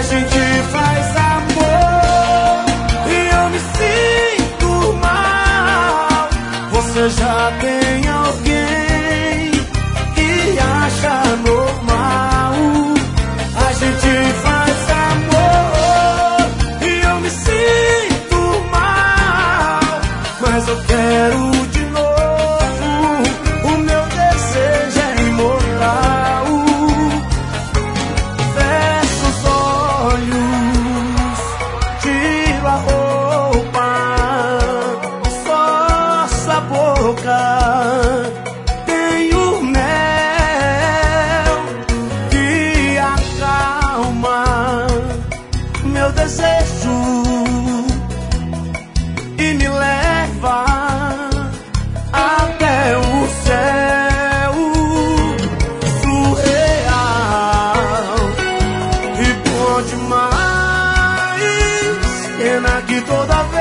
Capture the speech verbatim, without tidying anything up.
gente faz amor e eu me sinto mal. Você já tem alguém que acha normal. A gente faz amor e eu me sinto mal, mas eu quero de novo. O meu desejo é imortal. Fecho os olhos, tiro a roupa, só a boca. Tenho mel que acalma meu desejo e me leva até o céu surreal. E bom demais, pena que toda vez